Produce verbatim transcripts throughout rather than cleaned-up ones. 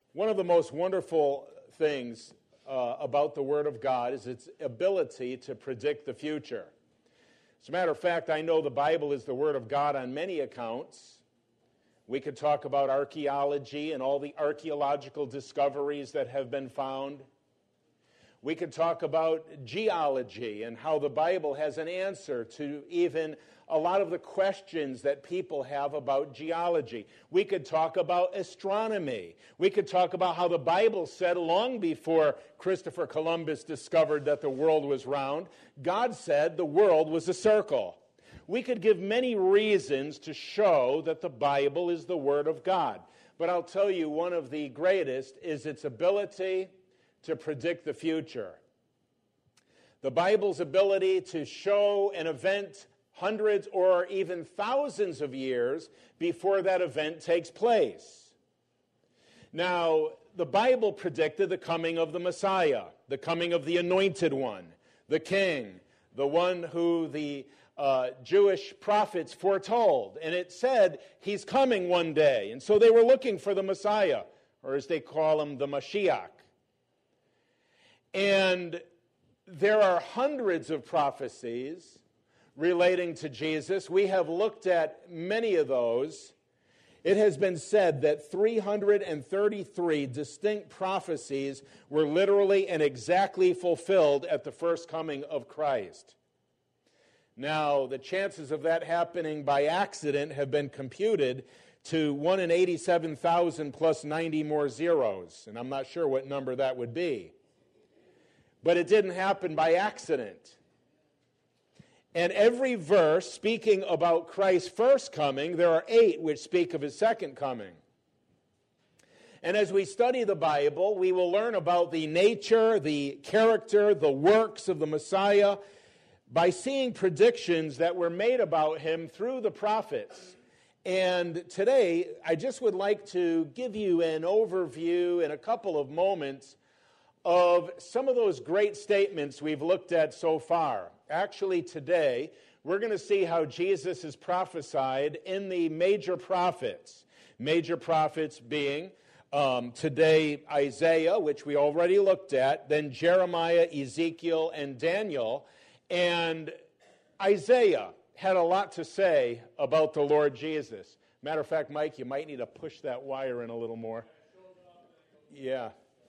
One of the most wonderful things uh, about the Word of God is its ability to predict the future. As a matter of fact, I know the Bible is the Word of God on many accounts. We could talk about archaeology and all the archaeological discoveries that have been found. We could talk about geology and how the Bible has an answer to even a lot of the questions that people have about geology. We could talk about astronomy. We could talk about how the Bible said long before Christopher Columbus discovered that the world was round, God said the world was a circle. We could give many reasons to show that the Bible is the Word of God. But I'll tell you, one of the greatest is its ability to predict the future. The Bible's ability to show an event hundreds or even thousands of years before that event takes place. Now, the Bible predicted the coming of the Messiah, the coming of the Anointed One, the King, the one who the uh, Jewish prophets foretold. And it said he's coming one day. And so they were looking for the Messiah, or as they call him, the Mashiach. And there are hundreds of prophecies relating to Jesus. We have looked at many of those. It has been said that three hundred thirty-three distinct prophecies were literally and exactly fulfilled at the first coming of Christ. Now, the chances of that happening by accident have been computed to one in eighty-seven thousand plus ninety more zeros, and I'm not sure what number that would be. But it didn't happen by accident. And every verse speaking about Christ's first coming, there are eight which speak of his second coming. And as we study the Bible, we will learn about the nature, the character, the works of the Messiah by seeing predictions that were made about him through the prophets. And today, I just would like to give you an overview in a couple of moments of some of those great statements we've looked at so far. Actually, today, we're going to see how Jesus is prophesied in the major prophets. Major prophets being um, today Isaiah, which we already looked at, then Jeremiah, Ezekiel, and Daniel. And Isaiah had a lot to say about the Lord Jesus. Matter of fact, Mike, you might need to push that wire in a little more. Yeah.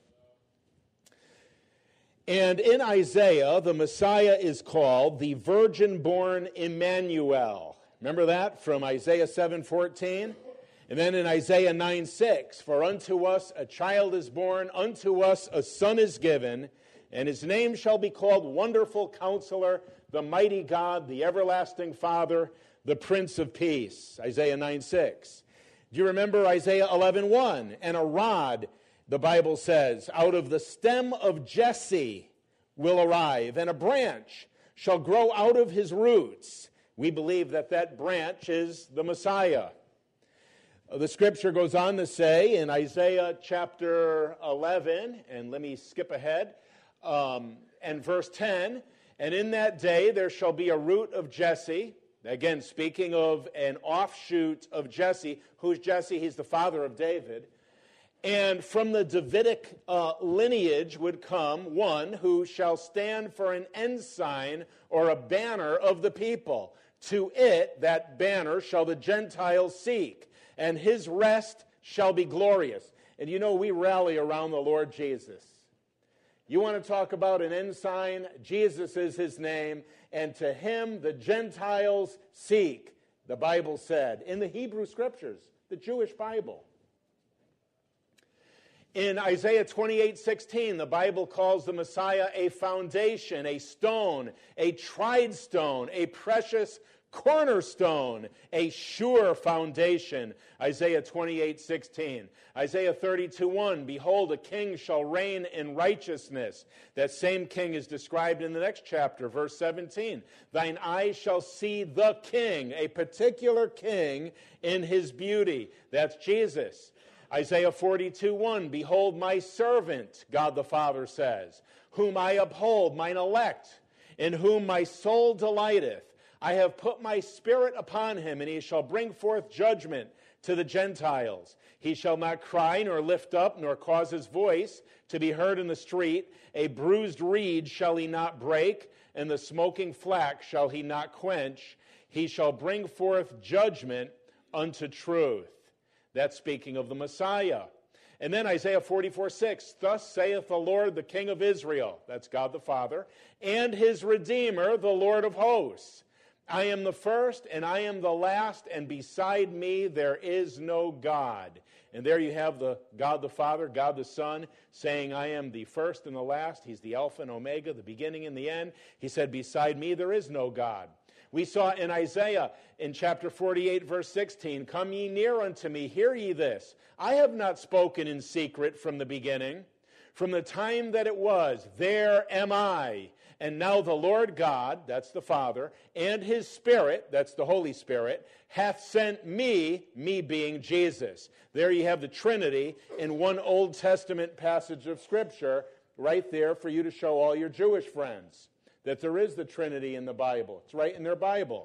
And in Isaiah, the Messiah is called the virgin-born Emmanuel. Remember that from Isaiah seven fourteen? And then in Isaiah nine six, for unto us a child is born, unto us a son is given, and his name shall be called Wonderful Counselor, the Mighty God, the Everlasting Father, the Prince of Peace. Isaiah nine six. Do you remember Isaiah eleven one? And a rod, the Bible says, out of the stem of Jesse will arrive, and a branch shall grow out of his roots. We believe that that branch is the Messiah. The scripture goes on to say in Isaiah chapter eleven, and let me skip ahead, um, and verse ten, and in that day there shall be a root of Jesse. Again, speaking of an offshoot of Jesse. Who's Jesse? He's the father of David. And from the Davidic uh, lineage would come one who shall stand for an ensign or a banner of the people. To it, that banner, shall the Gentiles seek, and his rest shall be glorious. And you know, we rally around the Lord Jesus. You want to talk about an ensign? Jesus is his name, and to him the Gentiles seek, the Bible said, in the Hebrew Scriptures, the Jewish Bible. In Isaiah twenty-eight sixteen, the Bible calls the Messiah a foundation, a stone, a tried stone, a precious cornerstone, a sure foundation. Isaiah twenty-eight sixteen. Isaiah thirty-two one, behold, a king shall reign in righteousness. That same king is described in the next chapter, verse seventeen. Thine eyes shall see the king, a particular king in his beauty. That's Jesus. Isaiah forty-two one, behold my servant, God the Father says, whom I uphold, mine elect, in whom my soul delighteth. I have put my spirit upon him, and he shall bring forth judgment to the Gentiles. He shall not cry, nor lift up, nor cause his voice to be heard in the street. A bruised reed shall he not break, and the smoking flax shall he not quench. He shall bring forth judgment unto truth. That's speaking of the Messiah. And then Isaiah forty-four six, thus saith the Lord, the King of Israel, that's God the Father, and his Redeemer, the Lord of hosts. I am the first, and I am the last, and beside me there is no God. And there you have the God the Father, God the Son, saying, I am the first and the last. He's the Alpha and Omega, the beginning and the end. He said, beside me there is no God. We saw in Isaiah in chapter forty-eight, verse sixteen, come ye near unto me, hear ye this. I have not spoken in secret from the beginning. From the time that it was, there am I. And now the Lord God, that's the Father, and his Spirit, that's the Holy Spirit, hath sent me, me being Jesus. There you have the Trinity in one Old Testament passage of Scripture, right there for you to show all your Jewish friends that there is the Trinity in the Bible. It's right in their Bible.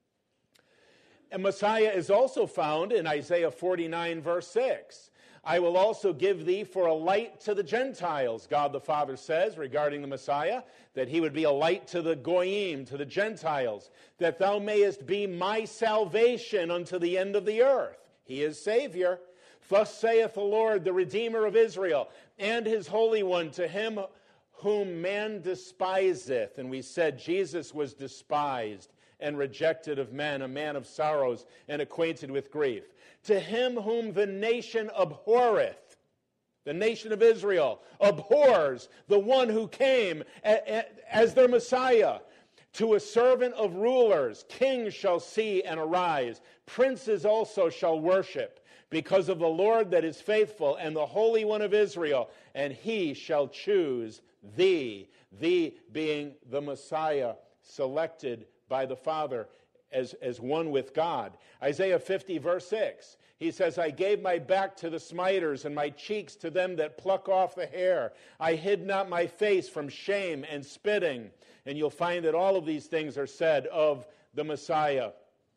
And Messiah is also found in Isaiah forty-nine, verse six. I will also give thee for a light to the Gentiles, God the Father says regarding the Messiah, that he would be a light to the Goyim, to the Gentiles, that thou mayest be my salvation unto the end of the earth. He is Savior. Thus saith the Lord, the Redeemer of Israel, and his Holy One, to him whom man despiseth. And we said Jesus was despised and rejected of men, a man of sorrows and acquainted with grief. To him whom the nation abhorreth, the nation of Israel abhors the one who came a- a- as their Messiah. To a servant of rulers, kings shall see and arise. Princes also shall worship, because of the Lord that is faithful and the Holy One of Israel, and he shall choose thee, thee being the Messiah selected by the Father as, as one with God. Isaiah fifty, verse six, he says, I gave my back to the smiters and my cheeks to them that pluck off the hair. I hid not my face from shame and spitting. And you'll find that all of these things are said of the Messiah.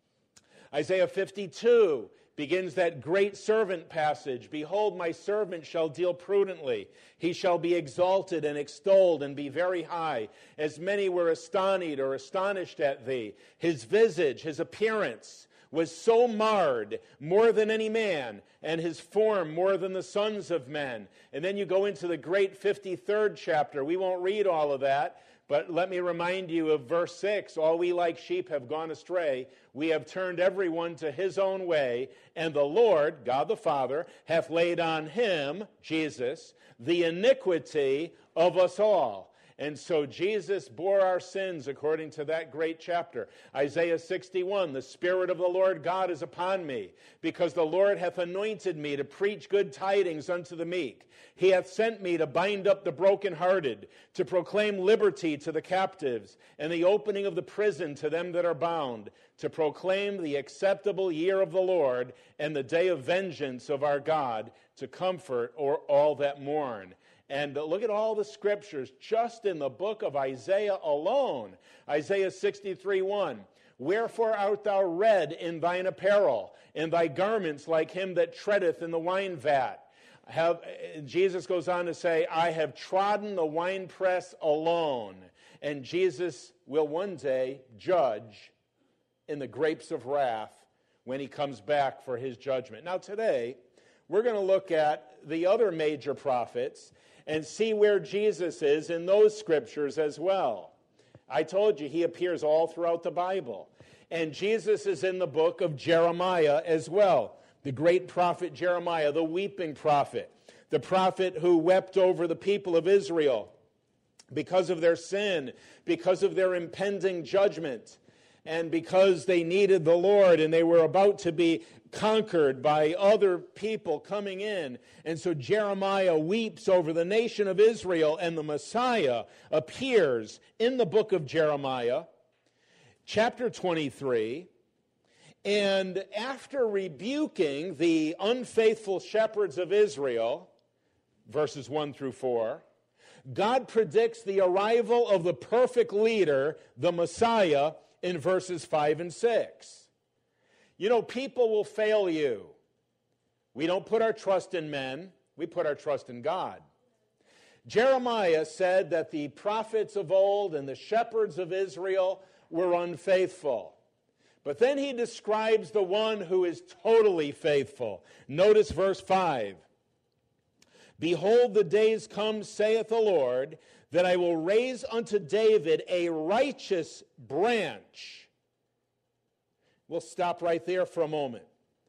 Isaiah fifty-two begins that great servant passage. Behold, my servant shall deal prudently. He shall be exalted and extolled and be very high. As many were astonished or astonished at thee. His visage, his appearance, was so marred, more than any man, and his form more than the sons of men. And then you go into the great fifty-third chapter. We won't read all of that. But let me remind you of verse six. All we like sheep have gone astray. We have turned everyone to his own way. And the Lord, God the Father, hath laid on him, Jesus, the iniquity of us all. And so Jesus bore our sins according to that great chapter. Isaiah sixty-one, the Spirit of the Lord God is upon me, because the Lord hath anointed me to preach good tidings unto the meek. He hath sent me to bind up the brokenhearted, to proclaim liberty to the captives, and the opening of the prison to them that are bound, to proclaim the acceptable year of the Lord, and the day of vengeance of our God, to comfort or all that mourn. And look at all the scriptures just in the book of Isaiah alone. Isaiah sixty-three, one. Wherefore art thou red in thine apparel, and thy garments like him that treadeth in the wine vat? Have, Jesus goes on to say, I have trodden the winepress alone. And Jesus will one day judge in the grapes of wrath when he comes back for his judgment. Now today, we're going to look at the other major prophets and see where Jesus is in those scriptures as well. I told you he appears all throughout the Bible. And Jesus is in the book of Jeremiah as well. The great prophet Jeremiah, the weeping prophet, the prophet who wept over the people of Israel because of their sin, because of their impending judgment, and because they needed the Lord and they were about to be conquered by other people coming in. And so Jeremiah weeps over the nation of Israel, and the Messiah appears in the book of Jeremiah, chapter twenty-three. And after rebuking the unfaithful shepherds of Israel, verses one through four, God predicts the arrival of the perfect leader, the Messiah, in verses five and six. You know, people will fail you. We don't put our trust in men, we put our trust in God. Jeremiah said that the prophets of old and the shepherds of Israel were unfaithful. But then he describes the one who is totally faithful. Notice verse five. Behold, the days come, saith the Lord, that I will raise unto David a righteous branch. We'll stop right there for a moment.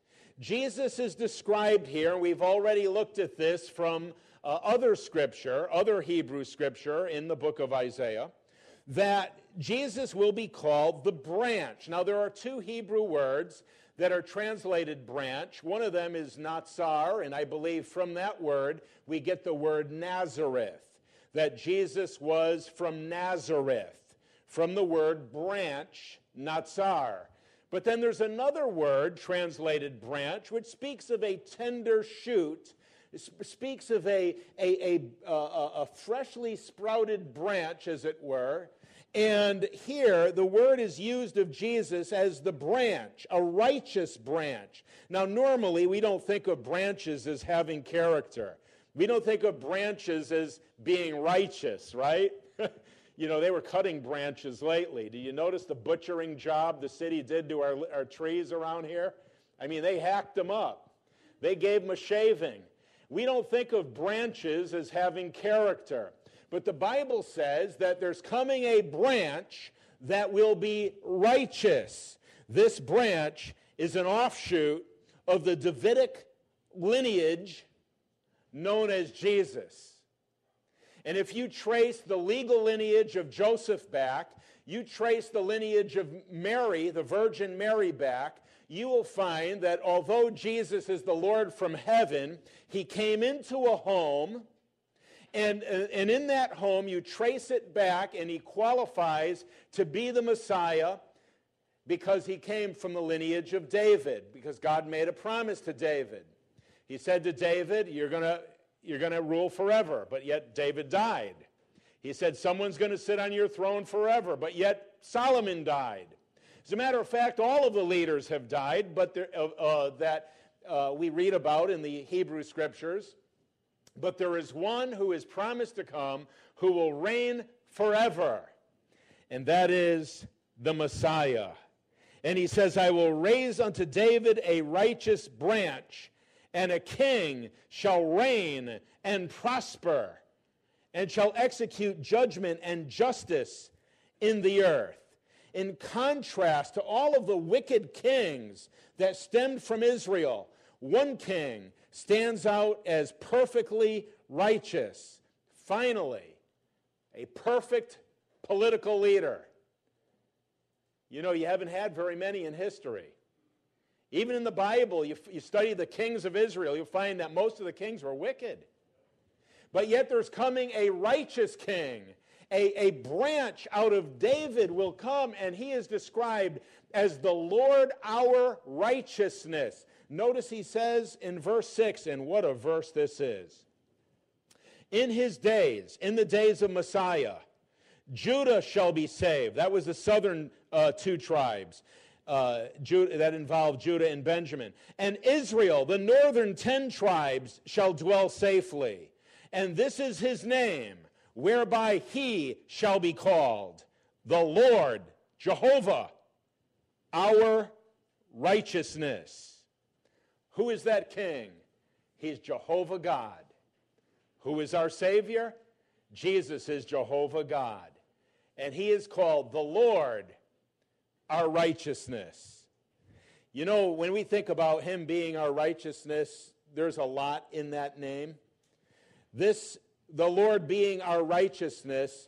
Jesus is described here, and we've already looked at this from uh, other scripture, other Hebrew scripture in the book of Isaiah, that Jesus will be called the branch. Now, there are two Hebrew words that are translated branch. One of them is natsar, and I believe from that word we get the word Nazareth, that Jesus was from Nazareth, from the word branch, natsar. But then there's another word translated branch, which speaks of a tender shoot, speaks of a, a, a, a, a freshly sprouted branch, as it were. And here, the word is used of Jesus as the branch, a righteous branch. Now, normally, we don't think of branches as having character. We don't think of branches as being righteous, right? You know, they were cutting branches lately. Do you notice the butchering job the city did to our, our trees around here? I mean, they hacked them up. They gave them a shaving. We don't think of branches as having character. But the Bible says that there's coming a branch that will be righteous. This branch is an offshoot of the Davidic lineage known as Jesus. And if you trace the legal lineage of Joseph back, you trace the lineage of Mary, the Virgin Mary back, you will find that although Jesus is the Lord from heaven, he came into a home, and, and in that home you trace it back, and he qualifies to be the Messiah because he came from the lineage of David, because God made a promise to David. He said to David, you're going to you're going to rule forever, but yet David died. He said, someone's going to sit on your throne forever, but yet Solomon died. As a matter of fact, all of the leaders have died, but there, uh, uh, that uh, we read about in the Hebrew Scriptures. But there is one who is promised to come who will reign forever, and that is the Messiah. And he says, I will raise unto David a righteous branch, and a king shall reign and prosper, and shall execute judgment and justice in the earth. In contrast to all of the wicked kings that stemmed from Israel, one king stands out as perfectly righteous. Finally, a perfect political leader. You know, you haven't had very many in history. Even in the Bible, you, you study the kings of Israel, you'll find that most of the kings were wicked. But yet there's coming a righteous king. A, a branch out of David will come, and he is described as the Lord our righteousness. Notice he says in verse six, and what a verse this is. In his days, in the days of Messiah, Judah shall be saved. That was the southern uh, two tribes. Uh, Judah, that involved Judah and Benjamin. And Israel, the northern ten tribes, shall dwell safely. And this is his name, whereby he shall be called, the Lord, Jehovah, our righteousness. Who is that king? He's Jehovah God. Who is our Savior? Jesus is Jehovah God. And he is called the Lord, our righteousness. You know, when we think about him being our righteousness, there's a lot in that name. This, the Lord being our righteousness,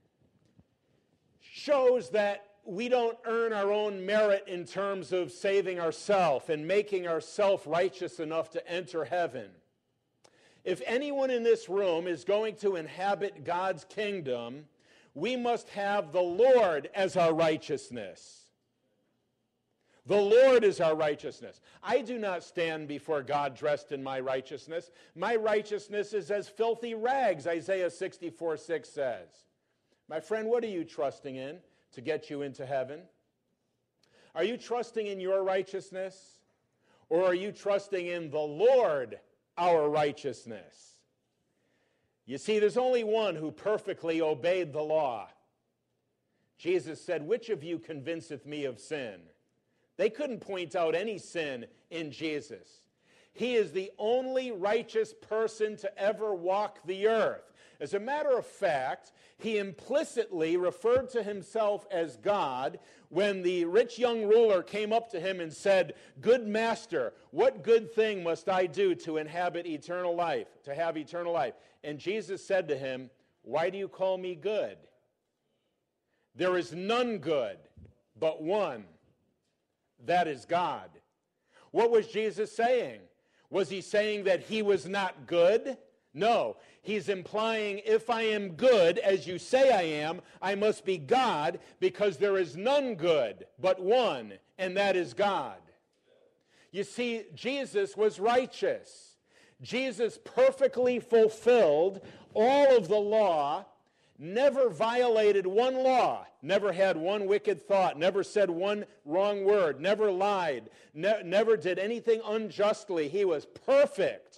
shows that we don't earn our own merit in terms of saving ourselves and making ourselves righteous enough to enter heaven. If anyone in this room is going to inhabit God's kingdom, we must have the Lord as our righteousness. The Lord is our righteousness. I do not stand before God dressed in my righteousness. My righteousness is as filthy rags, Isaiah sixty-four six says. My friend, what are you trusting in to get you into heaven? Are you trusting in your righteousness? Or are you trusting in the Lord, our righteousness? You see, there's only one who perfectly obeyed the law. Jesus said, "Which of you convinceth me of sin?" They couldn't point out any sin in Jesus. He is the only righteous person to ever walk the earth. As a matter of fact, he implicitly referred to himself as God when the rich young ruler came up to him and said, "Good master, what good thing must I do to inhabit eternal life, to have eternal life?" And Jesus said to him, "Why do you call me good? There is none good but one, that is God." What was Jesus saying? Was he saying that he was not good? No. He's implying, if I am good, as you say I am, I must be God, because there is none good but one, and that is God. You see, Jesus was righteous. Jesus perfectly fulfilled all of the law, never violated one law, never had one wicked thought, never said one wrong word, never lied, ne- never did anything unjustly. He was perfect.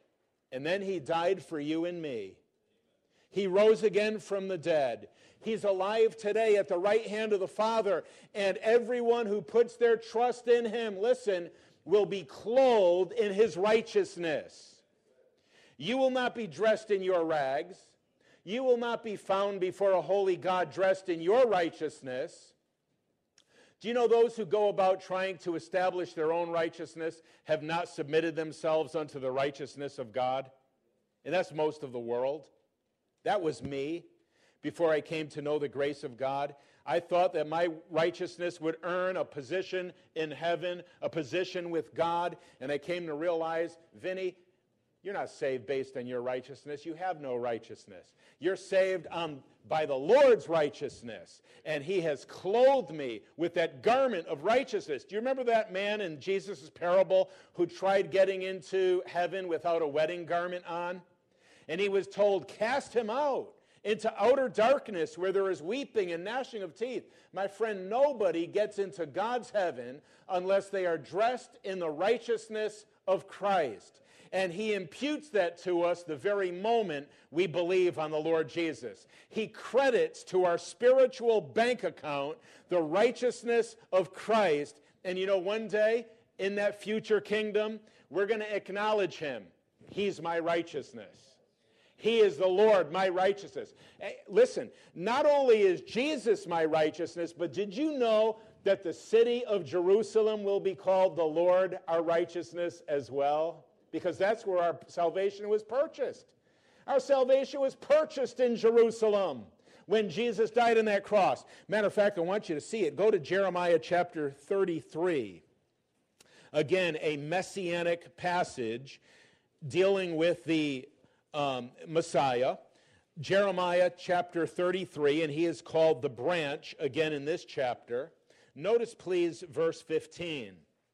And then he died for you and me. He rose again from the dead. He's alive today at the right hand of the Father. And everyone who puts their trust in him, listen, will be clothed in his righteousness. You will not be dressed in your rags. You will not be found before a holy God dressed in your righteousness. Do you know those who go about trying to establish their own righteousness have not submitted themselves unto the righteousness of God? And that's most of the world. That was me before I came to know the grace of God. I thought that my righteousness would earn a position in heaven, a position with God, and I came to realize, Vinny, you're not saved based on your righteousness. You have no righteousness. You're saved um, by the Lord's righteousness, and he has clothed me with that garment of righteousness. Do you remember that man in Jesus' parable who tried getting into heaven without a wedding garment on? And he was told, cast him out into outer darkness where there is weeping and gnashing of teeth. My friend, nobody gets into God's heaven unless they are dressed in the righteousness of Christ. And he imputes that to us the very moment we believe on the Lord Jesus. He credits to our spiritual bank account the righteousness of Christ. And you know, one day in that future kingdom, we're going to acknowledge him. He's my righteousness. He is the Lord, my righteousness. Hey, listen, not only is Jesus my righteousness, but did you know that the city of Jerusalem will be called the Lord, our righteousness as well? Because that's where our salvation was purchased. Our salvation was purchased in Jerusalem when Jesus died on that cross. Matter of fact, I want you to see it. Go to Jeremiah chapter thirty-three. Again, a messianic passage dealing with the um, Messiah. Jeremiah chapter thirty-three, and he is called the branch, again in this chapter. Notice, please, verse fifteen.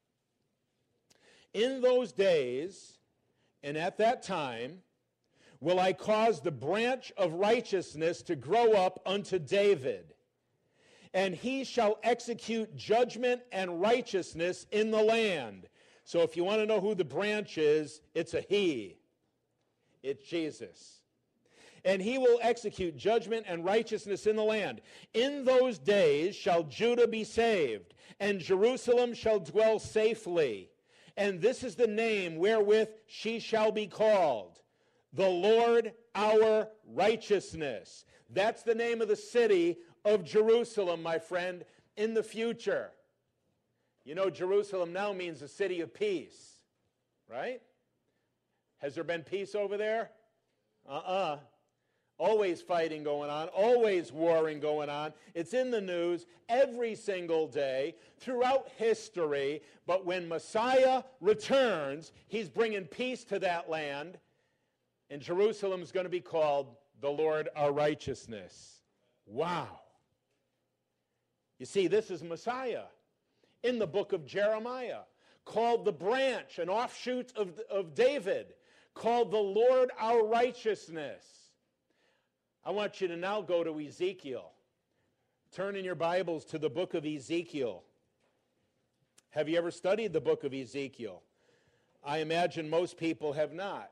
In those days, and at that time, will I cause the branch of righteousness to grow up unto David, and he shall execute judgment and righteousness in the land. So if you want to know who the branch is, it's a he. It's Jesus. And he will execute judgment and righteousness in the land. In those days shall Judah be saved, and Jerusalem shall dwell safely. And this is the name wherewith she shall be called, the Lord our righteousness. That's the name of the city of Jerusalem, my friend, in the future. You know, Jerusalem now means a city of peace, right? Has there been peace over there? Uh-uh. Always fighting going on, always warring going on. It's in the news every single day throughout history. But when Messiah returns, he's bringing peace to that land. And Jerusalem is going to be called the Lord our righteousness. Wow. You see, this is Messiah in the book of Jeremiah, called the branch, an offshoot of, of David, called the Lord our righteousness. I want you to now go to Ezekiel. Turn in your Bibles to the book of Ezekiel. Have you ever studied the book of Ezekiel? I imagine most people have not.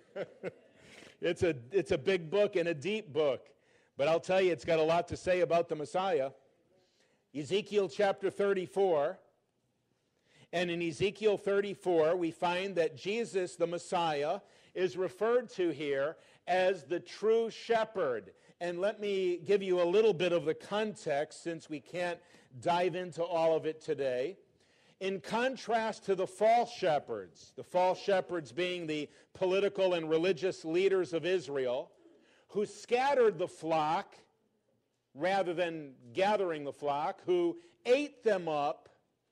It's a, it's a big book and a deep book. But I'll tell you, it's got a lot to say about the Messiah. Ezekiel chapter thirty-four. And in Ezekiel thirty-four, we find that Jesus, the Messiah, is referred to here as the true shepherd. And let me give you a little bit of the context, since we can't dive into all of it today. In contrast to the false shepherds, the false shepherds being the political and religious leaders of Israel, who scattered the flock rather than gathering the flock, who ate them up,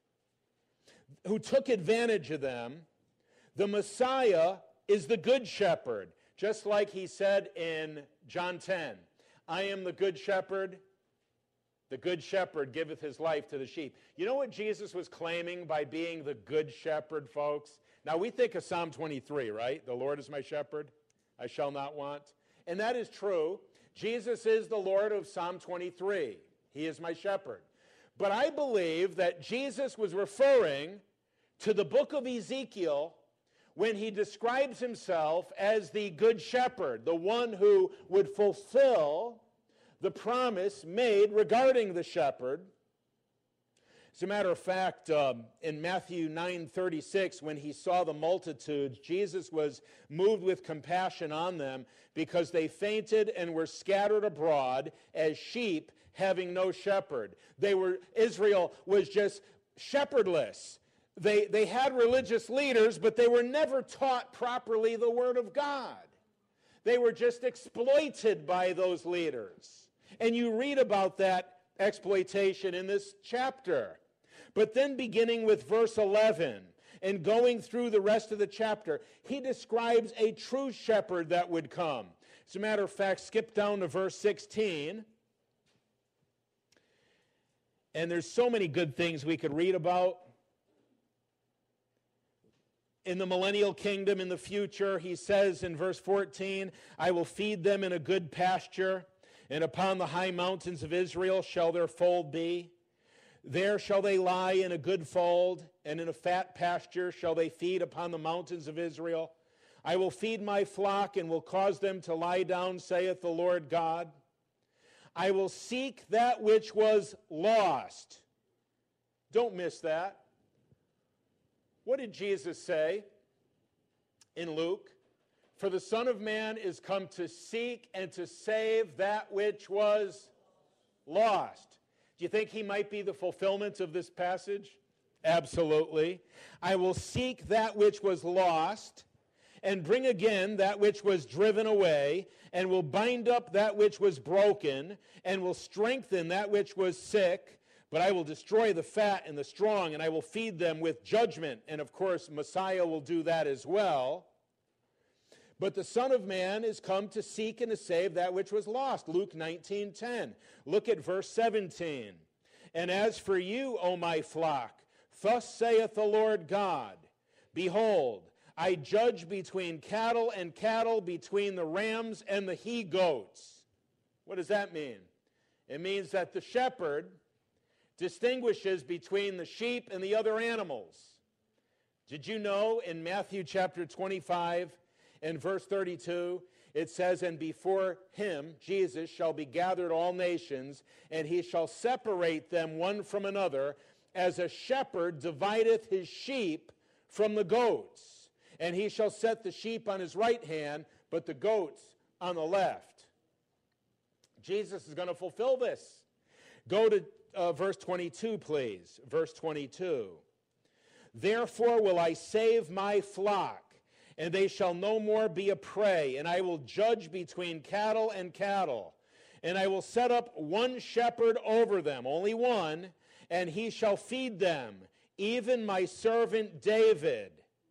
who took advantage of them, the Messiah is the good shepherd, just like he said in John ten, I am the good shepherd. The good shepherd giveth his life to the sheep. You know what Jesus was claiming by being the good shepherd, folks? Now, we think of Psalm twenty-three, right? The Lord is my shepherd, I shall not want. And that is true. Jesus is the Lord of Psalm twenty-three. He is my shepherd. But I believe that Jesus was referring to the book of Ezekiel when he describes himself as the good shepherd, the one who would fulfill the promise made regarding the shepherd. As a matter of fact, um, in Matthew nine thirty-six, when he saw the multitudes, Jesus was moved with compassion on them because they fainted and were scattered abroad as sheep having no shepherd. They were, Israel was just shepherdless. They, they had religious leaders, but they were never taught properly the Word of God. They were just exploited by those leaders. And you read about that exploitation in this chapter. But then beginning with verse eleven and going through the rest of the chapter, he describes a true shepherd that would come. As a matter of fact, skip down to verse sixteen. And there's so many good things we could read about. In the millennial kingdom in the future, he says in verse fourteen, I will feed them in a good pasture, and upon the high mountains of Israel shall their fold be. There shall they lie in a good fold, and in a fat pasture shall they feed upon the mountains of Israel. I will feed my flock and will cause them to lie down, saith the Lord God. I will seek that which was lost. Don't miss that. What did Jesus say in Luke? For the Son of Man is come to seek and to save that which was lost. Do you think he might be the fulfillment of this passage? Absolutely. I will seek that which was lost and bring again that which was driven away, and will bind up that which was broken, and will strengthen that which was sick. But I will destroy the fat and the strong, and I will feed them with judgment. And of course, Messiah will do that as well. But the Son of Man is come to seek and to save that which was lost. Luke nineteen ten. Look at verse seventeen. And as for you, O my flock, thus saith the Lord God, behold, I judge between cattle and cattle, between the rams and the he-goats. What does that mean? It means that the shepherd distinguishes between the sheep and the other animals. Did you know in Matthew chapter twenty-five and verse thirty-two, it says, and before him, Jesus, shall be gathered all nations, and he shall separate them one from another, as a shepherd divideth his sheep from the goats. And he shall set the sheep on his right hand, but the goats on the left. Jesus is going to fulfill this. Go to uh, verse twenty-two, please. Verse twenty-two. Therefore will I save my flock, and they shall no more be a prey, and I will judge between cattle and cattle. And I will set up one shepherd over them, only one, and he shall feed them, even my servant David.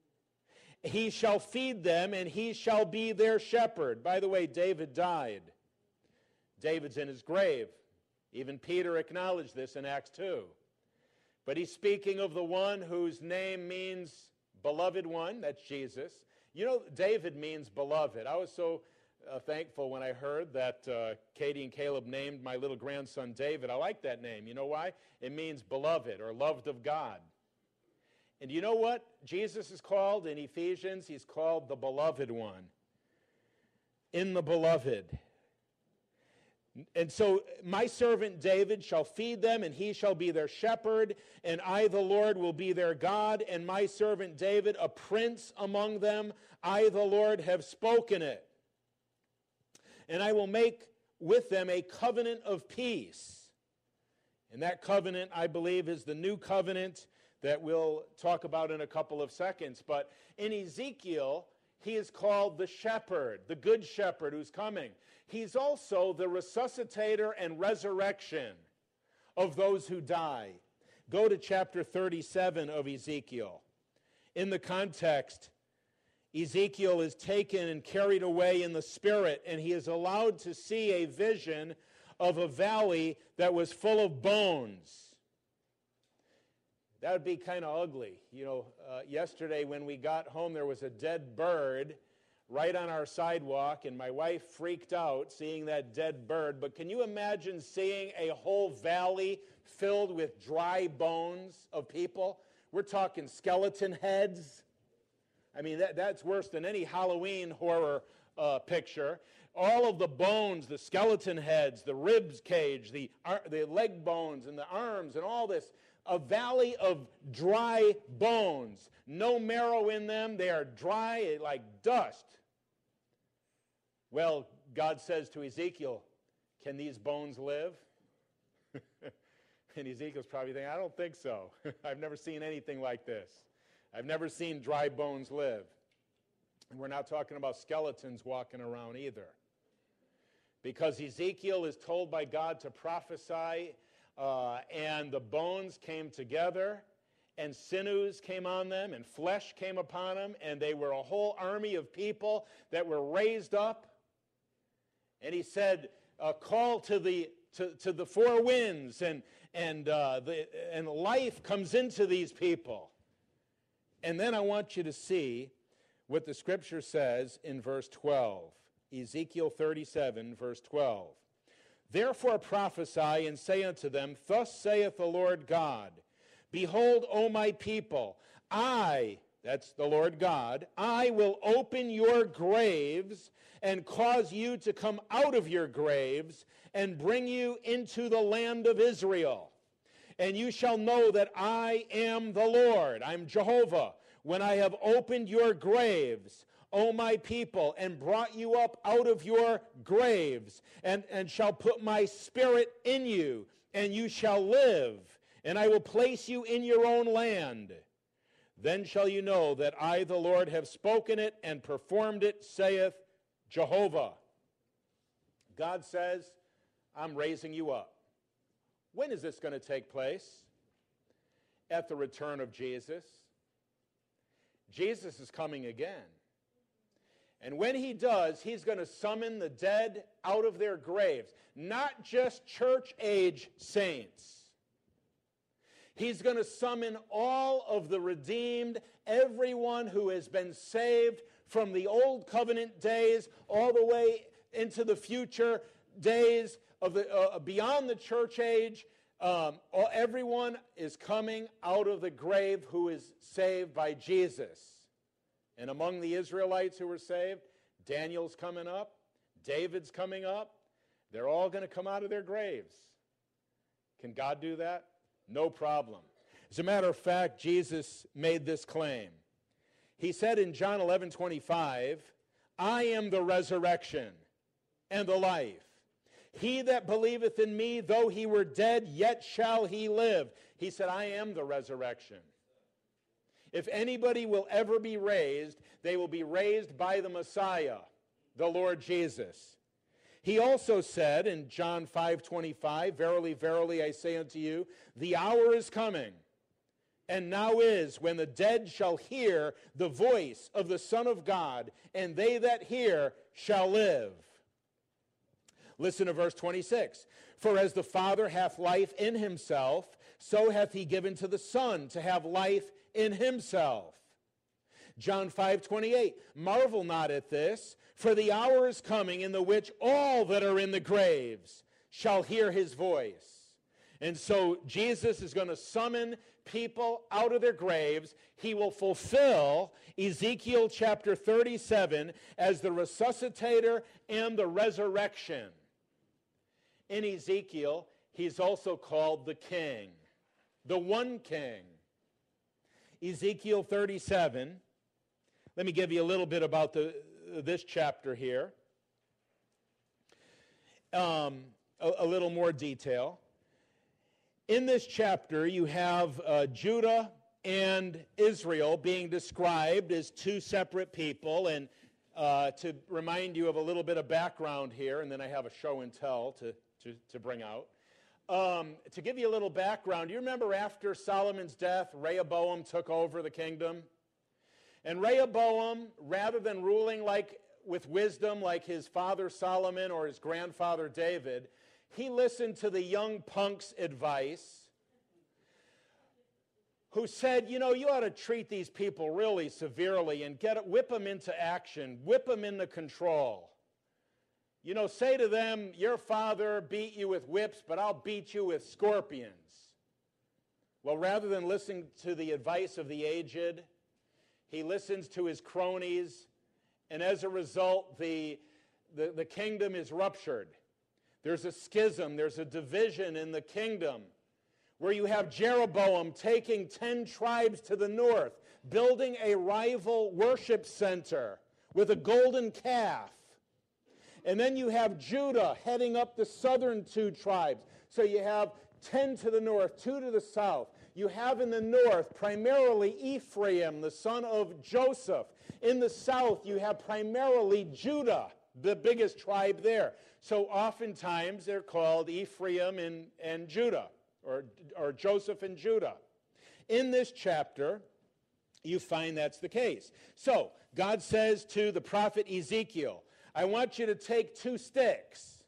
He shall feed them, and he shall be their shepherd. By the way, David died. David's in his grave. Even Peter acknowledged this in Acts two. But he's speaking of the one whose name means beloved one. That's Jesus. You know, David means beloved. I was so uh, thankful when I heard that uh, Katie and Caleb named my little grandson David. I like that name. You know why? It means beloved or loved of God. And you know what Jesus is called in Ephesians? He's called the Beloved One. In the Beloved. And so, my servant David shall feed them, and he shall be their shepherd, and I, the Lord, will be their God, and my servant David, a prince among them. I, the Lord, have spoken it. And I will make with them a covenant of peace. And that covenant, I believe, is the new covenant that we'll talk about in a couple of seconds. But in Ezekiel, he is called the shepherd, the good shepherd who's coming. He's also the resuscitator and resurrection of those who die. Go to chapter thirty-seven of Ezekiel. In the context, Ezekiel is taken and carried away in the spirit, and he is allowed to see a vision of a valley that was full of bones. That would be kind of ugly. You know, uh, yesterday when we got home, there was a dead bird right on our sidewalk, and my wife freaked out seeing that dead bird. But can you imagine seeing a whole valley filled with dry bones of people? We're talking skeleton heads. I mean, that, that's worse than any Halloween horror uh, picture. All of the bones, the skeleton heads, the ribs cage, the, ar- the leg bones and the arms and all this, a valley of dry bones. No marrow in them. They are dry like dust. Well, God says to Ezekiel, can these bones live? And Ezekiel's probably thinking, I don't think so. I've never seen anything like this. I've never seen dry bones live. And we're not talking about skeletons walking around either. Because Ezekiel is told by God to prophesy, uh, and the bones came together, and sinews came on them, and flesh came upon them, and they were a whole army of people that were raised up. And he said, uh, call to the to, to the four winds, and and uh, the and life comes into these people. And then I want you to see what the scripture says in verse twelve. Ezekiel thirty-seven, verse twelve. Therefore prophesy and say unto them, thus saith the Lord God, behold, O my people, I, that's the Lord God, I will open your graves and cause you to come out of your graves and bring you into the land of Israel. And you shall know that I am the Lord, I'm Jehovah, when I have opened your graves, O my people, and brought you up out of your graves, and, and shall put my spirit in you, and you shall live, and I will place you in your own land. Then shall you know that I, the Lord, have spoken it and performed it, saith Jehovah. God says, I'm raising you up. When is this going to take place? At the return of Jesus. Jesus is coming again. And when he does, he's going to summon the dead out of their graves. Not just church-age saints. He's going to summon all of the redeemed, everyone who has been saved from the old covenant days all the way into the future days of the uh, beyond the church age. Um, all, everyone is coming out of the grave who is saved by Jesus. And among the Israelites who were saved, Daniel's coming up, David's coming up. They're all going to come out of their graves. Can God do that? No problem. As a matter of fact, Jesus made this claim. He said in John eleven twenty-five, I am the resurrection and the life. He that believeth in me, though he were dead, yet shall he live. He said, I am the resurrection. If anybody will ever be raised, they will be raised by the Messiah, the Lord Jesus. He also said in John five twenty-five, verily, verily, I say unto you, the hour is coming, and now is, when the dead shall hear the voice of the Son of God, and they that hear shall live. Listen to verse twenty-six. For as the Father hath life in himself, so hath he given to the Son to have life in himself. John five twenty-eight. Marvel not at this, for the hour is coming in the which all that are in the graves shall hear his voice, And so Jesus is going to summon people out of their graves. He will fulfill Ezekiel chapter thirty-seven as the resuscitator and the resurrection. In Ezekiel, he's also called the king, the one king. Ezekiel thirty-seven. Let me give you a little bit about the, this chapter here. Um, a, a little more detail. In this chapter, you have uh, Judah and Israel being described as two separate people. And uh, to remind you of a little bit of background here, and then I have a show and tell to, to, to bring out. Um, to give you a little background, you remember after Solomon's death, Rehoboam took over the kingdom? And Rehoboam, rather than ruling like with wisdom like his father Solomon or his grandfather David, he listened to the young punk's advice, who said, you know, you ought to treat these people really severely and get whip them into action, whip them into control. You know, say to them, your father beat you with whips, but I'll beat you with scorpions. Well, rather than listening to the advice of the aged, he listens to his cronies, and as a result, the, the, the kingdom is ruptured. There's a schism, there's a division in the kingdom, where you have Jeroboam taking ten tribes to the north, building a rival worship center with a golden calf. And then you have Judah heading up the southern two tribes. So you have ten to the north, two to the south. You have in the north primarily Ephraim, the son of Joseph. In the south, you have primarily Judah, the biggest tribe there. So oftentimes they're called Ephraim and, and Judah, or, or Joseph and Judah. In this chapter, you find that's the case. So God says to the prophet Ezekiel, I want you to take two sticks.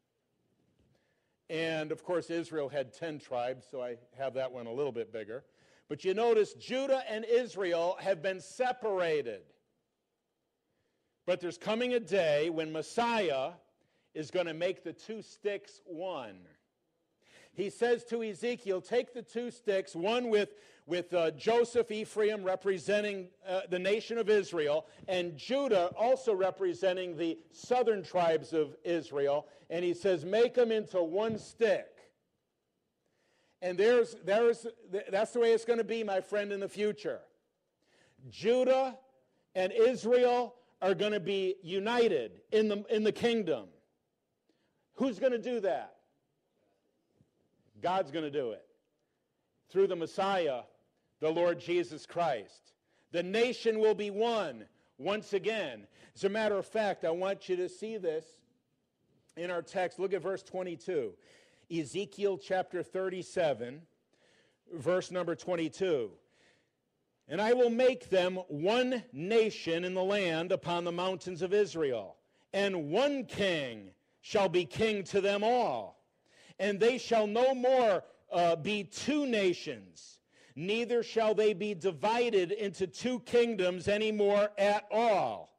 And of course, Israel had ten tribes, so I have that one a little bit bigger. But you notice Judah and Israel have been separated. But there's coming a day when Messiah is going to make the two sticks one. He says to Ezekiel, take the two sticks, one with, with uh, Joseph, Ephraim, representing uh, the nation of Israel, and Judah also representing the southern tribes of Israel, and he says, make them into one stick. And there's, there's, that's the way it's going to be, my friend, in the future. Judah and Israel are going to be united in the, in the kingdom. Who's going to do that? God's going to do it through the Messiah, the Lord Jesus Christ. The nation will be one once again. As a matter of fact, I want you to see this in our text. Look at verse twenty-two. Ezekiel chapter thirty-seven, verse number twenty-two. And I will make them one nation in the land upon the mountains of Israel, and one king shall be king to them all. And they shall no more uh, be two nations, neither shall they be divided into two kingdoms anymore at all.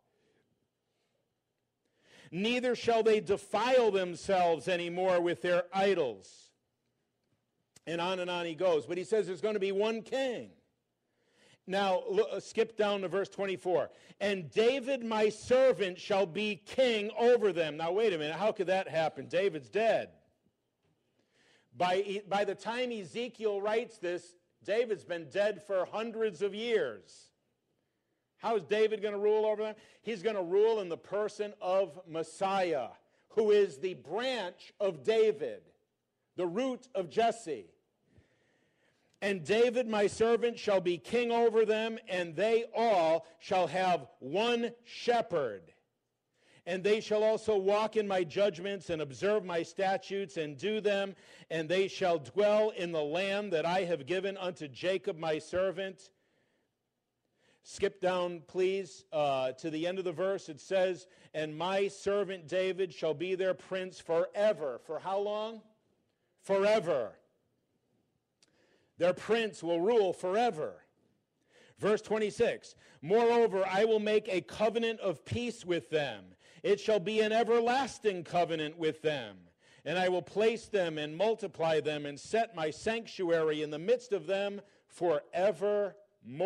Neither shall they defile themselves anymore with their idols. And on and on he goes. But he says there's going to be one king. Now, look, skip down to verse twenty-four. And David, my servant, shall be king over them. Now, wait a minute. How could that happen? David's dead. By, by the time Ezekiel writes this, David's been dead for hundreds of years. How is David going to rule over them? He's going to rule in the person of Messiah, who is the branch of David, the root of Jesse. And David, my servant, shall be king over them, and they all shall have one shepherd. And they shall also walk in my judgments and observe my statutes and do them, and they shall dwell in the land that I have given unto Jacob my servant. Skip down, please, uh, to the end of the verse. It says, and my servant David shall be their prince forever. For how long? Forever. Their prince will rule forever. Verse twenty-six, moreover, I will make a covenant of peace with them. It shall be an everlasting covenant with them. And I will place them and multiply them and set my sanctuary in the midst of them forevermore.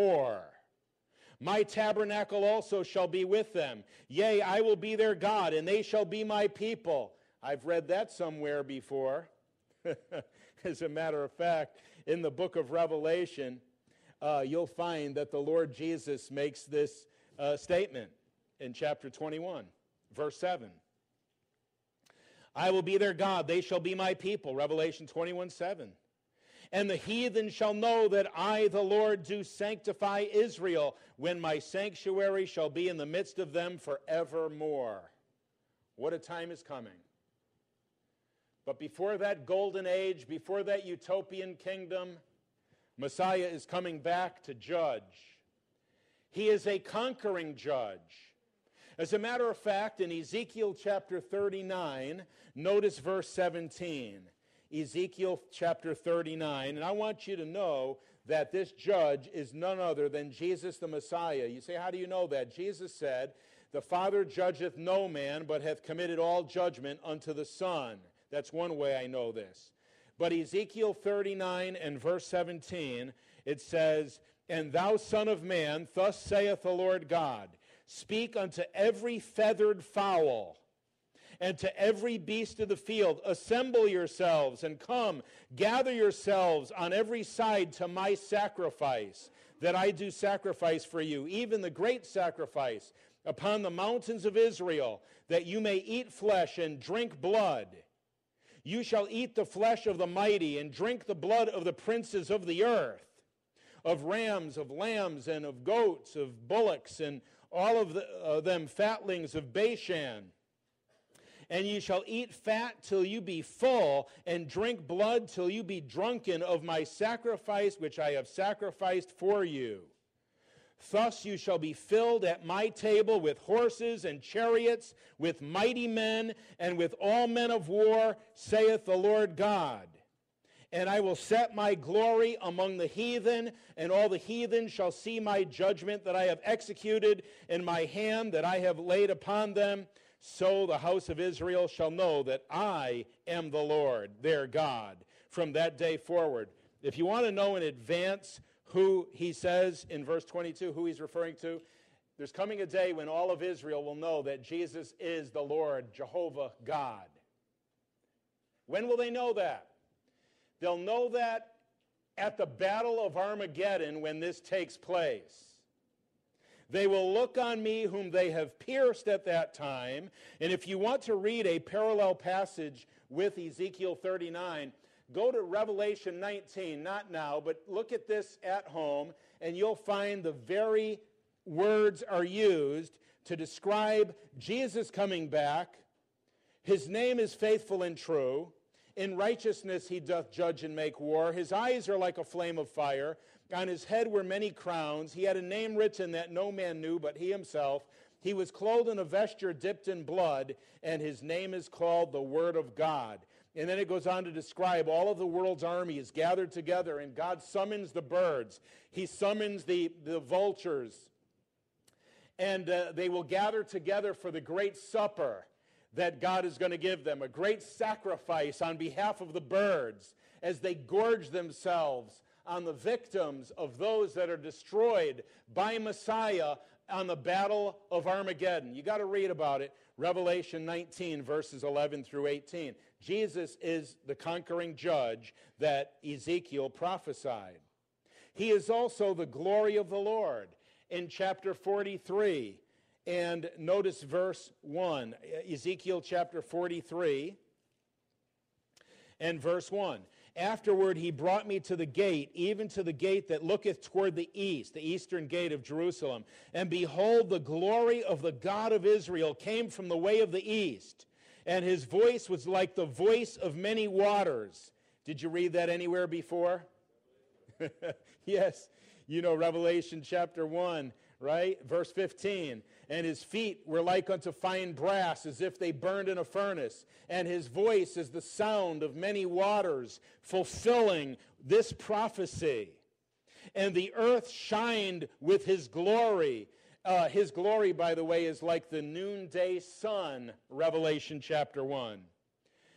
My tabernacle also shall be with them. Yea, I will be their God, and they shall be my people. I've read that somewhere before. As a matter of fact, in the book of Revelation, uh, you'll find that the Lord Jesus makes this uh, statement in chapter twenty-one, verse seven. I will be their God, they shall be my people, Revelation twenty-one, seven. And the heathen shall know that I, the Lord, do sanctify Israel, when my sanctuary shall be in the midst of them forevermore. What a time is coming. But before that golden age, before that utopian kingdom, Messiah is coming back to judge. He is a conquering judge. As a matter of fact, in Ezekiel chapter thirty-nine, notice verse seventeen. Ezekiel chapter thirty-nine, and I want you to know that this judge is none other than Jesus the Messiah. You say, how do you know that? Jesus said, the Father judgeth no man, but hath committed all judgment unto the Son. That's one way I know this. But Ezekiel thirty-nine and verse seventeen, it says, and thou, son of man, thus saith the Lord God, speak unto every feathered fowl, and to every beast of the field, assemble yourselves and come, gather yourselves on every side to my sacrifice, that I do sacrifice for you, even the great sacrifice upon the mountains of Israel, that you may eat flesh and drink blood. You shall eat the flesh of the mighty and drink the blood of the princes of the earth, of rams, of lambs, and of goats, of bullocks, and all of the, uh, them fatlings of Bashan. And ye shall eat fat till you be full, and drink blood till you be drunken of my sacrifice which I have sacrificed for you. Thus you shall be filled at my table with horses and chariots, with mighty men, and with all men of war, saith the Lord God. And I will set my glory among the heathen, and all the heathen shall see my judgment that I have executed in my hand, that I have laid upon them. So the house of Israel shall know that I am the Lord, their God, from that day forward. If you want to know in advance who he says in verse twenty-two, who he's referring to, there's coming a day when all of Israel will know that Jesus is the Lord, Jehovah God. When will they know that? They'll know that at the Battle of Armageddon when this takes place. They will look on me whom they have pierced at that time. And if you want to read a parallel passage with Ezekiel thirty-nine, go to Revelation nineteen, not now, but look at this at home, and you'll find the very words are used to describe Jesus coming back. His name is faithful and true. In righteousness he doth judge and make war. His eyes are like a flame of fire. On his head were many crowns. He had a name written that no man knew but he himself. He was clothed in a vesture dipped in blood, and his name is called the Word of God. And then it goes on to describe all of the world's armies gathered together, and God summons the birds. He summons the, the vultures. And uh, they will gather together for the great supper that God is going to give them, a great sacrifice on behalf of the birds as they gorge themselves on the victims of those that are destroyed by Messiah on the Battle of Armageddon. You got to read about it. Revelation nineteen, verses eleven through eighteen. Jesus is the conquering judge that Ezekiel prophesied. He is also the glory of the Lord in chapter forty-three. And notice verse one, Ezekiel chapter forty-three and verse one. Afterward he brought me to the gate, even to the gate that looketh toward the east, the eastern gate of Jerusalem. And behold, the glory of the God of Israel came from the way of the east, and his voice was like the voice of many waters. Did you read that anywhere before? Yes, you know Revelation chapter one, right? Verse fifteen. And his feet were like unto fine brass, as if they burned in a furnace. And his voice is the sound of many waters, fulfilling this prophecy. And the earth shined with his glory. Uh, his glory, by the way, is like the noonday sun, Revelation chapter one.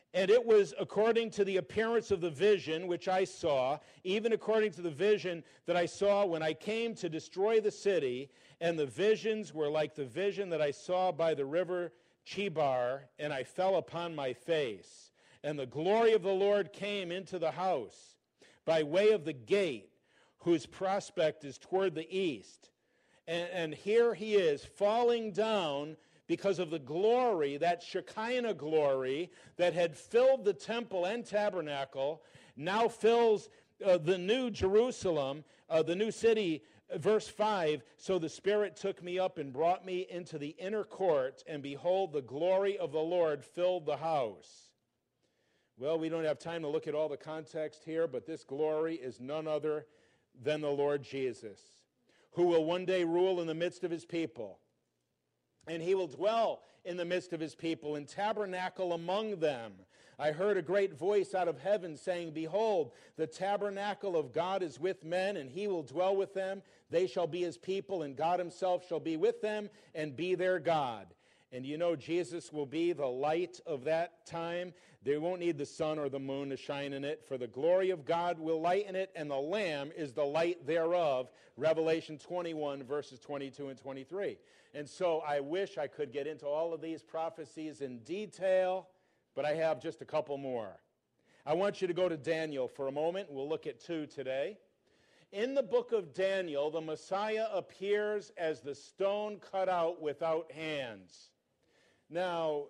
And it was according to the appearance of the vision which I saw, even according to the vision that I saw when I came to destroy the city. And the visions were like the vision that I saw by the river Chebar, and I fell upon my face. And the glory of the Lord came into the house by way of the gate, whose prospect is toward the east. And, and here he is falling down because of the glory, that Shekinah glory that had filled the temple and tabernacle, now fills uh, the new Jerusalem, uh, the new city. Verse five, so the Spirit took me up and brought me into the inner court, and behold, the glory of the Lord filled the house. Well, we don't have time to look at all the context here, but this glory is none other than the Lord Jesus, who will one day rule in the midst of his people. And he will dwell in the midst of his people and tabernacle among them. I heard a great voice out of heaven saying, behold, the tabernacle of God is with men, and he will dwell with them. They shall be his people, and God himself shall be with them and be their God. And you know, Jesus will be the light of that time. They won't need the sun or the moon to shine in it, for the glory of God will lighten it, and the Lamb is the light thereof. Revelation twenty-one, verses twenty-two and twenty-three. And so I wish I could get into all of these prophecies in detail, but I have just a couple more. I want you to go to Daniel for a moment. We'll look at two today. In the book of Daniel, the Messiah appears as the stone cut out without hands. Now,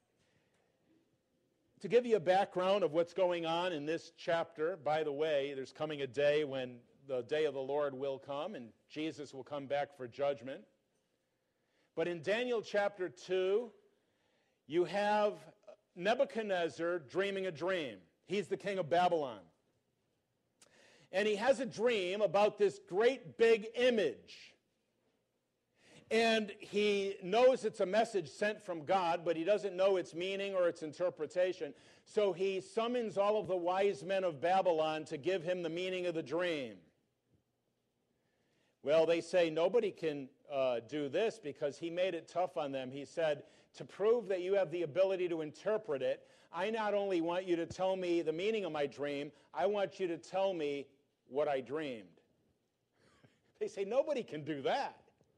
to give you a background of what's going on in this chapter, by the way, there's coming a day when the day of the Lord will come and Jesus will come back for judgment. But in Daniel chapter two, you have Nebuchadnezzar dreaming a dream. He's the king of Babylon. And he has a dream about this great big image. And he knows it's a message sent from God, but he doesn't know its meaning or its interpretation. So he summons all of the wise men of Babylon to give him the meaning of the dream. Well, they say nobody can uh, do this because he made it tough on them. He said, to prove that you have the ability to interpret it, I not only want you to tell me the meaning of my dream, I want you to tell me what I dreamed. They say nobody can do that.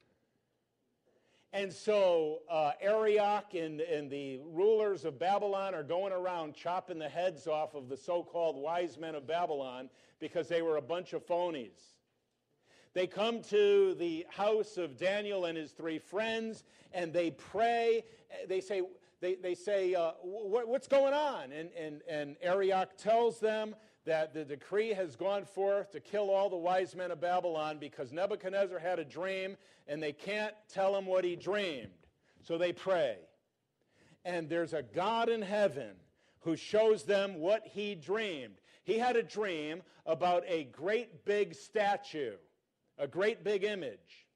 And so uh, Arioch and, and the rulers of Babylon are going around chopping the heads off of the so-called wise men of Babylon because they were a bunch of phonies. They come to the house of Daniel and his three friends, and they pray. They say, they, they say uh, what, what's going on? And, and, and Arioch tells them that the decree has gone forth to kill all the wise men of Babylon because Nebuchadnezzar had a dream, and they can't tell him what he dreamed. So they pray. And there's a God in heaven who shows them what he dreamed. He had a dream about a great big statue, a great big image.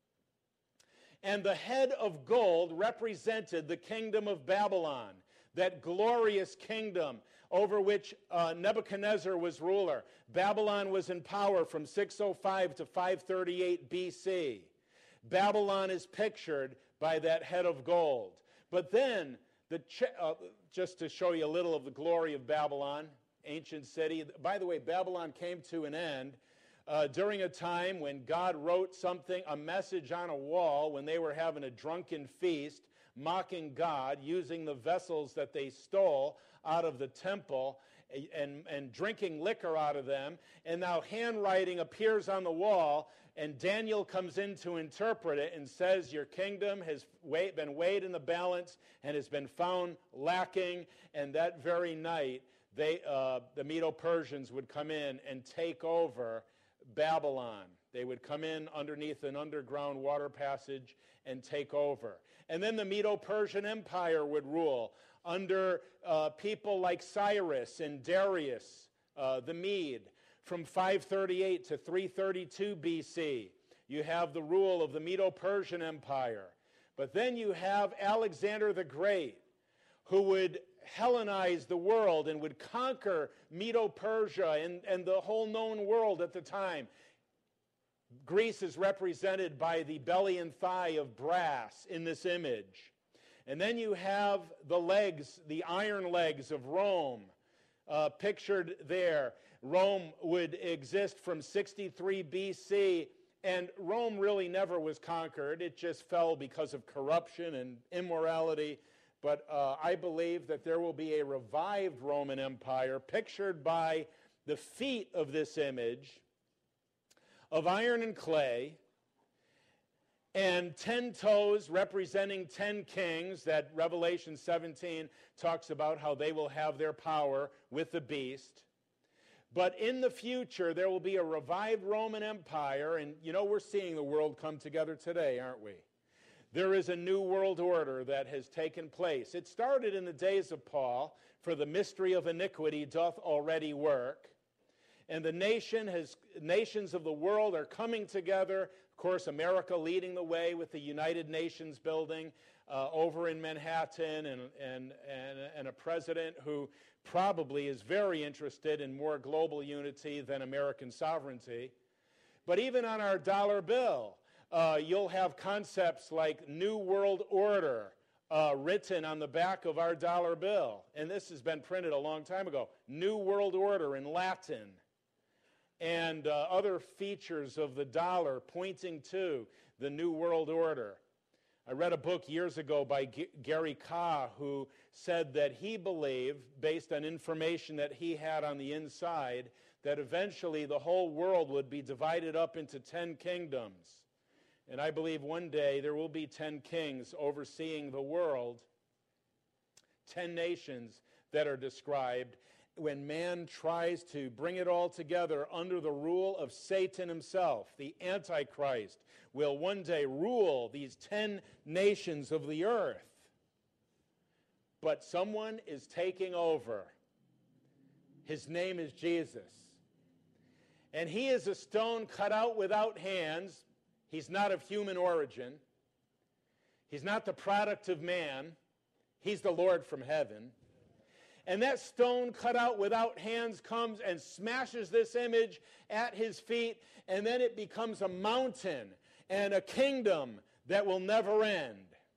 And the head of gold represented the kingdom of Babylon, that glorious kingdom over which uh, Nebuchadnezzar was ruler. Babylon was in power from six oh five to five thirty-eight B C. Babylon is pictured by that head of gold. But then, the ch- uh, just to show you a little of the glory of Babylon, ancient city. By the way, Babylon came to an end Uh, during a time when God wrote something, a message on a wall, when they were having a drunken feast, mocking God, using the vessels that they stole out of the temple and, and drinking liquor out of them. And now handwriting appears on the wall, and Daniel comes in to interpret it and says, your kingdom has weighed, been weighed in the balance and has been found lacking. And that very night, they, uh, the Medo-Persians would come in and take over Babylon. They would come in underneath an underground water passage and take over. And then the Medo-Persian Empire would rule under uh, people like Cyrus and Darius, uh, the Mede. From five thirty-eight to three thirty-two B C, you have the rule of the Medo-Persian Empire. But then you have Alexander the Great, who would Hellenize the world and would conquer Medo-Persia and, and the whole known world at the time. Greece is represented by the belly and thigh of brass in this image. And then you have the legs, the iron legs of Rome, uh, pictured there. Rome would exist from sixty-three B C, and Rome really never was conquered. It just fell because of corruption and immorality. But uh, I believe that there will be a revived Roman Empire pictured by the feet of this image of iron and clay, and ten toes representing ten kings that Revelation seventeen talks about how they will have their power with the beast. But in the future, there will be a revived Roman Empire, and you know, we're seeing the world come together today, aren't we? There is a new world order that has taken place. It started in the days of Paul, for the mystery of iniquity doth already work. And the nation has, nations of the world are coming together. Of course, America leading the way with the United Nations building uh, over in Manhattan, and, and, and, and a president who probably is very interested in more global unity than American sovereignty. But even on our dollar bill, uh, you'll have concepts like New World Order uh, written on the back of our dollar bill. And this has been printed a long time ago. New World Order in Latin. And uh, other features of the dollar pointing to the New World Order. I read a book years ago by G- Gary Kah, who said that he believed, based on information that he had on the inside, that eventually the whole world would be divided up into ten kingdoms. And I believe one day there will be ten kings overseeing the world, ten nations that are described, when man tries to bring it all together under the rule of Satan himself. The Antichrist will one day rule these ten nations of the earth. But someone is taking over. His name is Jesus. And he is a stone cut out without hands. He's not of human origin. He's not the product of man. He's the Lord from heaven. And that stone cut out without hands comes and smashes this image at his feet, and then it becomes a mountain and a kingdom that will never end.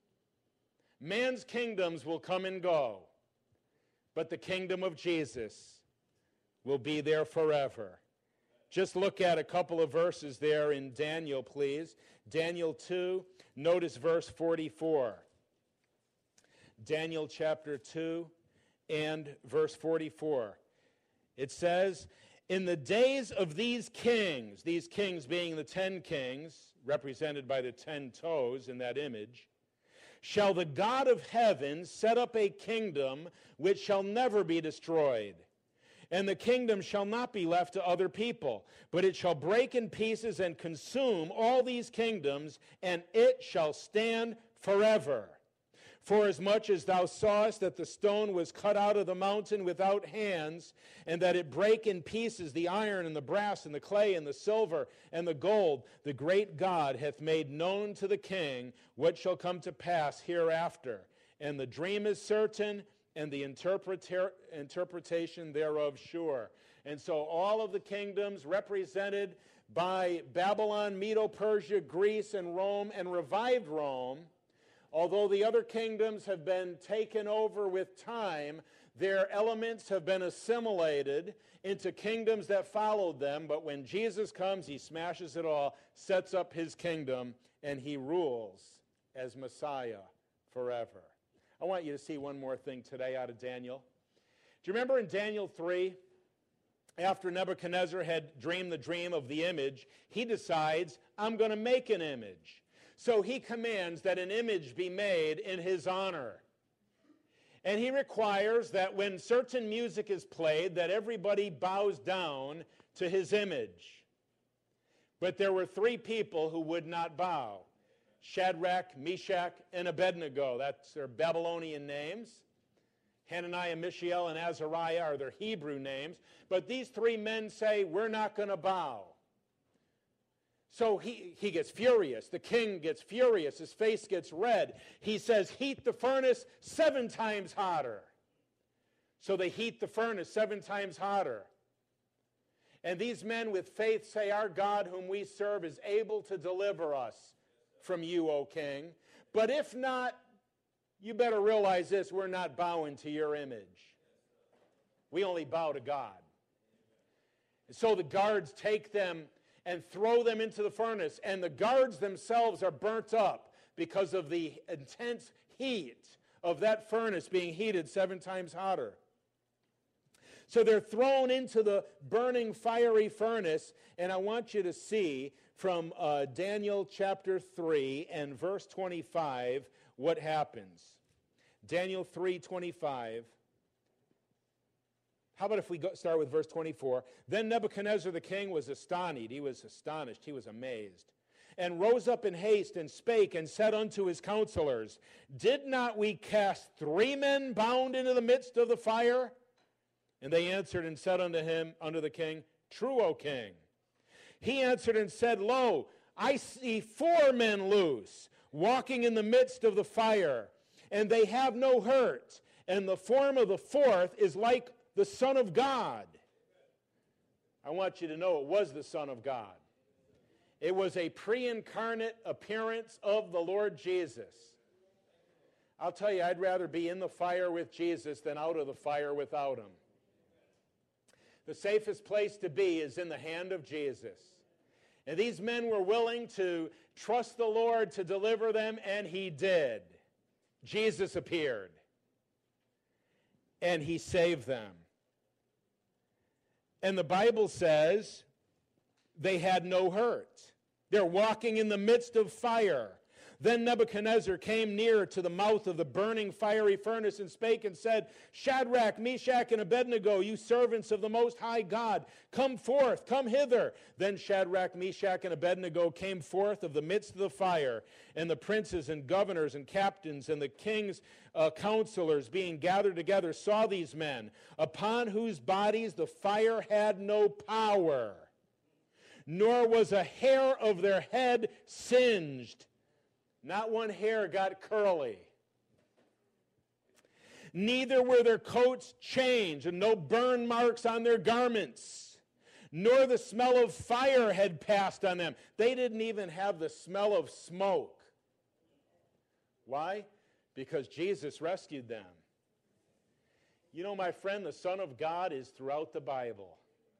Man's kingdoms will come and go, but the kingdom of Jesus will be there forever. Just look at a couple of verses there in Daniel, please. Daniel two, notice verse forty-four. Daniel chapter two and verse forty-four. It says, in the days of these kings, these kings being the ten kings, represented by the ten toes in that image, shall the God of heaven set up a kingdom which shall never be destroyed. And the kingdom shall not be left to other people, but it shall break in pieces and consume all these kingdoms, and it shall stand forever. For as much as thou sawest that the stone was cut out of the mountain without hands, and that it brake in pieces the iron and the brass and the clay and the silver and the gold, the great God hath made known to the king what shall come to pass hereafter. And the dream is certain, and the interpreter- interpretation thereof sure. And so all of the kingdoms represented by Babylon, Medo-Persia, Greece, and Rome, and revived Rome, although the other kingdoms have been taken over with time, their elements have been assimilated into kingdoms that followed them. But when Jesus comes, he smashes it all, sets up his kingdom, and he rules as Messiah forever. I want you to see one more thing today out of Daniel. Do you remember in Daniel three, after Nebuchadnezzar had dreamed the dream of the image, he decides, I'm going to make an image. So he commands that an image be made in his honor. And he requires that when certain music is played, that everybody bows down to his image. But there were three people who would not bow. Shadrach, Meshach, and Abednego. That's their Babylonian names. Hananiah, Mishael, and Azariah are their Hebrew names. But these three men say, we're not going to bow. So he, he gets furious. The king gets furious. His face gets red. He says, heat the furnace seven times hotter. So they heat the furnace seven times hotter. And these men with faith say, our God whom we serve is able to deliver us from you, O king. But if not, you better realize this, we're not bowing to your image. We only bow to God. And so the guards take them and throw them into the furnace, and the guards themselves are burnt up because of the intense heat of that furnace being heated seven times hotter. So they're thrown into the burning fiery furnace, and I want you to see from uh, Daniel chapter three and verse twenty-five what happens. Daniel three twenty-five. How about if we go, start with verse twenty-four? Then Nebuchadnezzar the king was astonished. He was astonished. He was amazed. And rose up in haste and spake and said unto his counselors, Did not we cast three men bound into the midst of the fire? And they answered and said unto him, unto the king, True, O king. He answered and said, Lo, I see four men loose, walking in the midst of the fire, and they have no hurt. And the form of the fourth is like the Son of God. I want you to know it was the Son of God. It was a pre-incarnate appearance of the Lord Jesus. I'll tell you, I'd rather be in the fire with Jesus than out of the fire without him. The safest place to be is in the hand of Jesus. And these men were willing to trust the Lord to deliver them, and he did. Jesus appeared, and he saved them. And the Bible says they had no hurt. They're walking in the midst of fire. Then Nebuchadnezzar came near to the mouth of the burning fiery furnace and spake and said, Shadrach, Meshach, and Abednego, you servants of the Most High God, come forth, come hither. Then Shadrach, Meshach, and Abednego came forth of the midst of the fire, and the princes and governors and captains and the king's uh, counselors being gathered together saw these men, upon whose bodies the fire had no power, nor was a hair of their head singed. Not one hair got curly. Neither were their coats changed, and no burn marks on their garments, nor the smell of fire had passed on them. They didn't even have the smell of smoke. Why? Because Jesus rescued them. You know, my friend, the Son of God is throughout the Bible.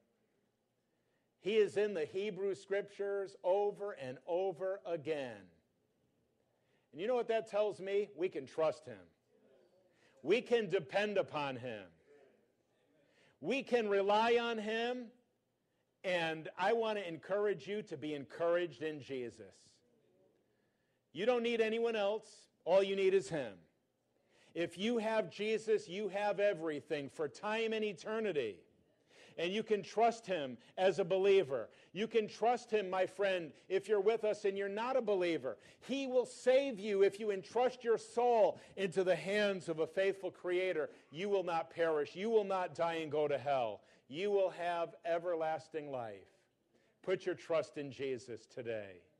He is in the Hebrew Scriptures over and over again. And you know what that tells me? We can trust him. We can depend upon him. We can rely on him. And I want to encourage you to be encouraged in Jesus. You don't need anyone else. All you need is him. If you have Jesus, you have everything for time and eternity. And you can trust him as a believer. You can trust him, my friend, if you're with us and you're not a believer. He will save you if you entrust your soul into the hands of a faithful Creator. You will not perish. You will not die and go to hell. You will have everlasting life. Put your trust in Jesus today.